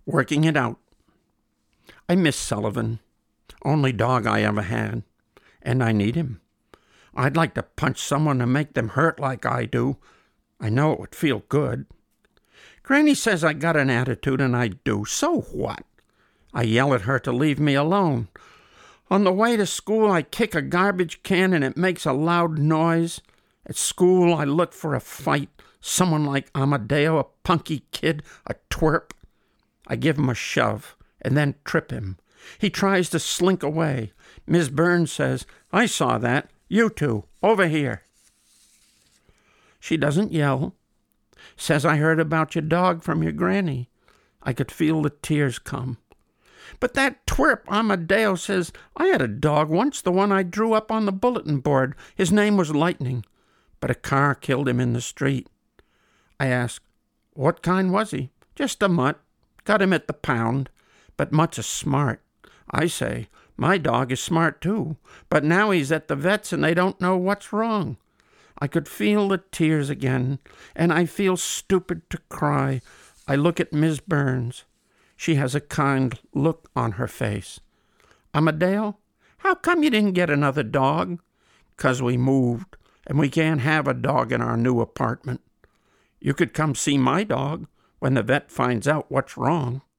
Working it out. I miss Sullivan. Only dog I ever had. And I need him. I'd like to punch someone and make them hurt like I do. I know it would feel good. Granny says I got an attitude, and I do. So what? I yell at her to leave me alone. On the way to school, I kick a garbage can, and it makes a loud noise. At school, I look for a fight. Someone like Amadeo, a punky kid, a twerp. I give him a shove, and then trip him. He tries to slink away. Ms. Burns says, I saw that. You two, over here. She doesn't yell. Says I heard about your dog from your granny. I could feel the tears come. But that twerp Amadeo says, I had a dog once, the one I drew up on the bulletin board. His name was Lightning, but a car killed him in the street. I ask, what kind was he? Just a mutt. Got him at the pound. But mutts are smart. I say, my dog is smart too, but now he's at the vet's and they don't know what's wrong. I could feel the tears again, and I feel stupid to cry. I look at Ms. Burns. She has a kind look on her face. Amadeo, how come you didn't get another dog? 'Cause we moved, and we can't have a dog in our new apartment. You could come see my dog when the vet finds out what's wrong.